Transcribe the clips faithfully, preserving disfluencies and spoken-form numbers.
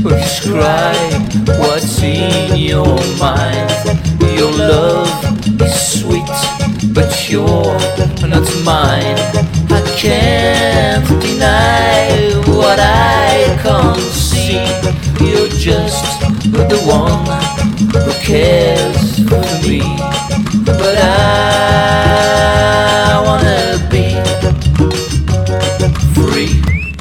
describe what's in your mind. Your love is sweet, but you're not mine. I can't deny what I can't see. You're just the one who cares for me, but I wanna be free.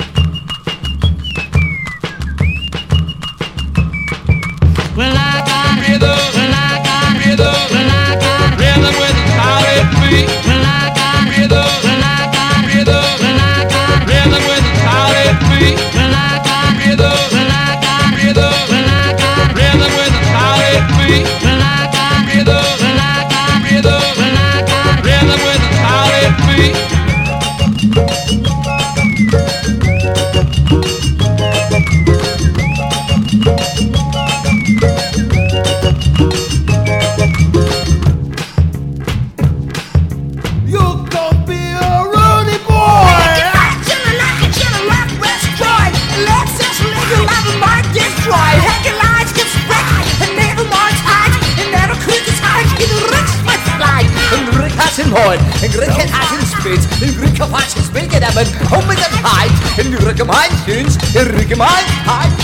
Well, I got rhythm, well, I got rhythm, well, I got rhythm with a solid beat. Well, I got rhythm, well, I got rhythm, well, I got rhythm with a solid beat. Well, I got rhythm, well, I got rhythm, well, I got rhythm with a solid beat. Well, I got rhythm, well, I got rhythm, well, I got rhythm with a solid beat. En Rick hat een spits, en Rick op haar spits, en hebben kom met een hype, en Rick op mijn tunes, en Rick op mijn hype.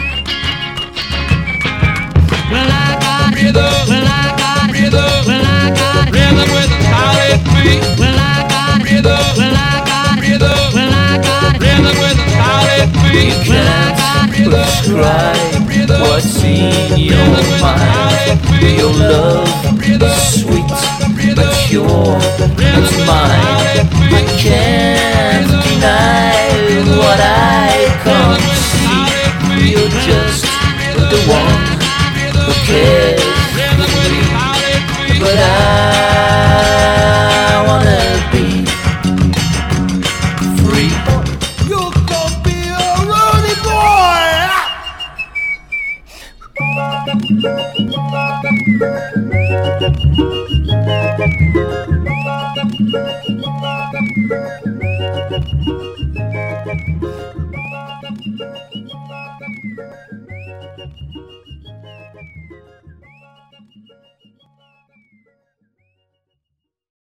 Well, I got rhythm, well, I got rhythm, well, I got rhythm with a solid beat. Well, I got rhythm, well, I got rhythm, well, I got rhythm with a solid beat. You can't describe what's in your mind. Your love is sweet, but you're not mine. I can't deny what I can't see. You're just the one who cares for me, but I wanna be free. You can be a Ronnie boy.